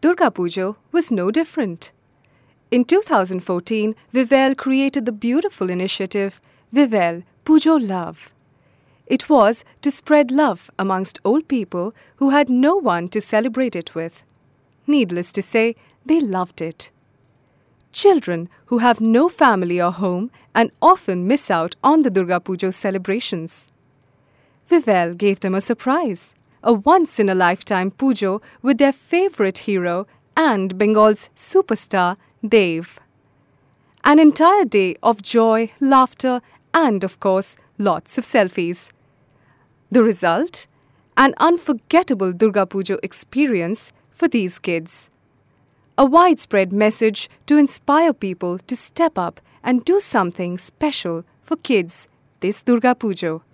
Durga Puja was no different. In 2014, Vivel created the beautiful initiative Vivel Pujo Love. It was to spread love amongst old people who had no one to celebrate it with. Needless to say, they loved it. Children who have no family or home and often miss out on the Durga Puja celebrations. Vivel gave them a surprise, a once-in-a-lifetime pujo with their favorite hero and Bengal's superstar, Dev. An entire day of joy, laughter, and of course, lots of selfies. The result? An unforgettable Durga Puja experience for these kids. A widespread message to inspire people to step up and do something special for kids this Durga Puja.